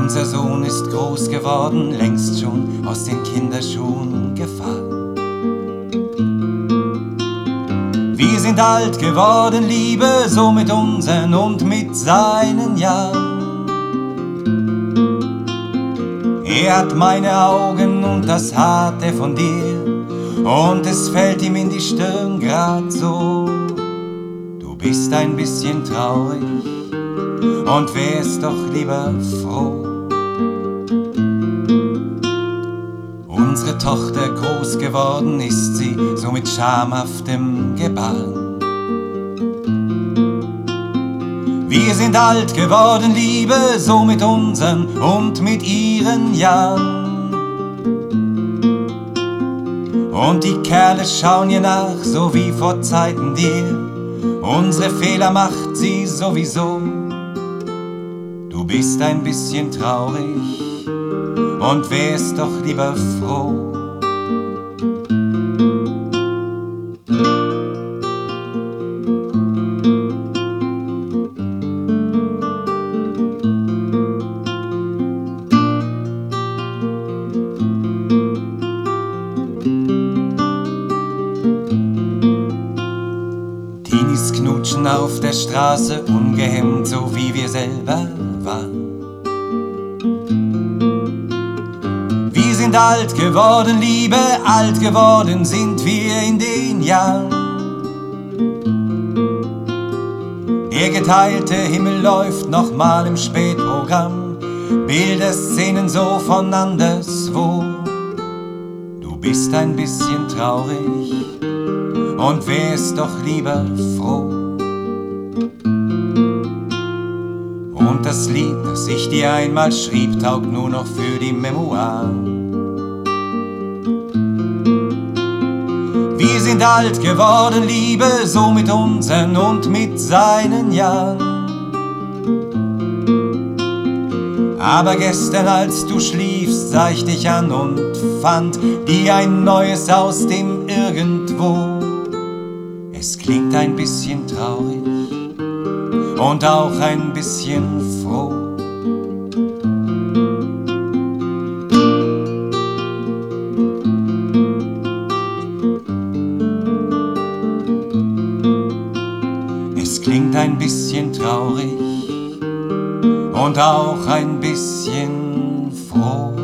Unser Sohn ist groß geworden, längst schon aus den Kinderschuhen gefallen. Wir sind alt geworden, Liebe, so mit unseren und mit seinen Jahren. Er hat meine Augen und das Harte von dir, und es fällt ihm in die Stirn grad so. Du bist ein bisschen traurig und wärst doch lieber froh. Unsere Tochter groß geworden ist sie, so mit schamhaftem Gebaren. Wir sind alt geworden, Liebe, so mit unseren und mit ihren Jahren. Und die Kerle schauen ihr nach, so wie vor Zeiten dir. Unsere Fehler macht sie sowieso. Du bist ein bisschen traurig und wärst doch lieber froh. Teenies knutschen auf der Straße, ungehemmt, so wie wir selber waren. Wir sind alt geworden, Liebe, alt geworden sind wir in den Jahren. Der geteilte Himmel läuft nochmal im Spätprogramm, Bilderszenen so von anderswo. Du bist ein bisschen traurig und wärst doch lieber froh. Und das Lied, das ich dir einmal schrieb, taugt nur noch für die Memoiren. Wir sind alt geworden, Liebe, so mit unseren und mit seinen Jahren. Aber gestern, als du schliefst, sah ich dich an und fand dir ein neues aus dem Irgendwo. Es klingt ein bisschen traurig und auch ein bisschen froh. Es klingt ein bisschen traurig und auch ein bisschen froh.